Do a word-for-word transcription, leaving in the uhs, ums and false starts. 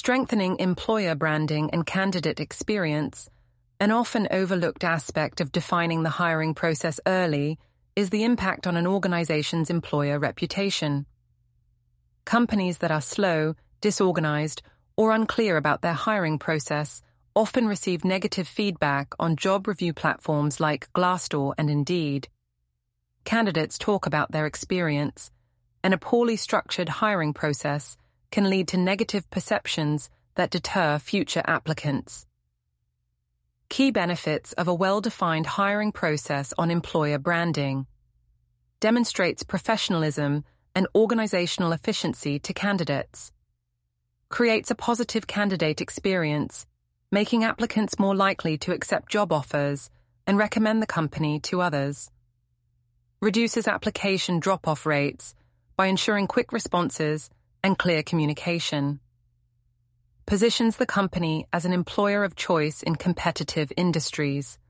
Strengthening employer branding and candidate experience, an often overlooked aspect of defining the hiring process early, is the impact on an organization's employer reputation. Companies that are slow, disorganized, or unclear about their hiring process often receive negative feedback on job review platforms like Glassdoor and Indeed. Candidates talk about their experience, and a poorly structured hiring process can lead to negative perceptions that deter future applicants. Key benefits of a well-defined hiring process on employer branding: demonstrates professionalism and organizational efficiency to candidates, creates a positive candidate experience, making applicants more likely to accept job offers and recommend the company to others, reduces application drop-off rates by ensuring quick responses and clear communication, positions the company as an employer of choice in competitive industries,